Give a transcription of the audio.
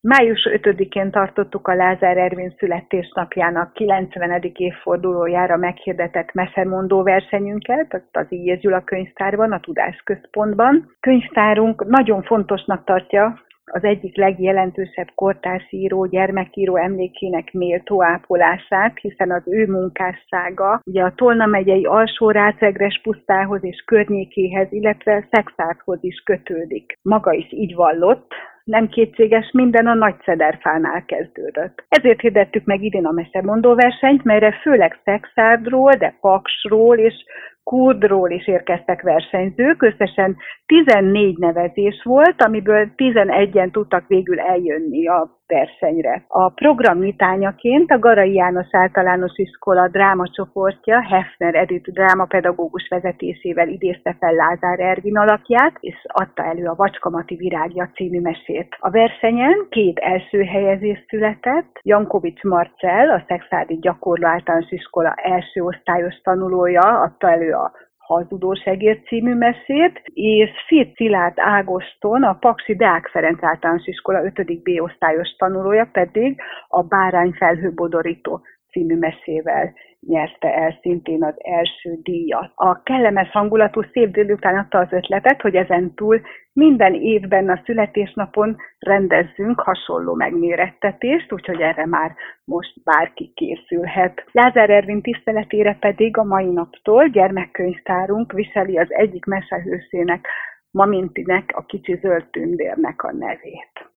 Május 5-én tartottuk a Lázár Ervin születésnapjának 90. évfordulójára meghirdetett mesemondó versenyünket, az I.J. Gyula könyvtárban, a Tudásközpontban. Könyvtárunk nagyon fontosnak tartja az egyik legjelentősebb kortársíró, gyermekíró emlékének méltó ápolását, hiszen az ő munkássága ugye a Tolna megyei Alsó-Rácegres pusztához és környékéhez, illetve Szekszárthoz is kötődik. Maga is így vallott, nem kétséges, minden a Nagyszederfánál kezdődött. Ezért hirdettük meg idén a mesemondó versenyt, melyre főleg Szekszárdról, de Paksról és Kurdról is érkeztek versenyzők. Összesen 14 nevezés volt, amiből 11-en tudtak végül eljönni a versenyre. A program nyitányaként a Garai János Általános Iskola drámacsoportja Hefner Edith drámapedagógus vezetésével idézte fel Lázár Ervin alakját, és adta elő a Vacskamati virágja című mesét. A versenyen 2 első helyezés született. Jankovics Marcell, a Szekszárdi Gyakorló Általános Iskola első osztályos tanulója adta elő a Hazudó Segér című mesét, és Szirth Szilárd Ágoston, a Paksi Deák Ferenc Általános Iskola 5. B osztályos tanulója pedig a Bárány felhőbodorító című mesével nyerte el szintén az első díjat. A kellemes hangulatú szép délután adta az ötletet, hogy ezentúl minden évben a születésnapon rendezzünk hasonló megmérettetést, úgyhogy erre már most bárki készülhet. Lázár Ervin tiszteletére pedig a mai naptól gyermekkönyvtárunk viseli az egyik mesehősének, Mamintinek, a Kicsi Zöld Tündérnek a nevét.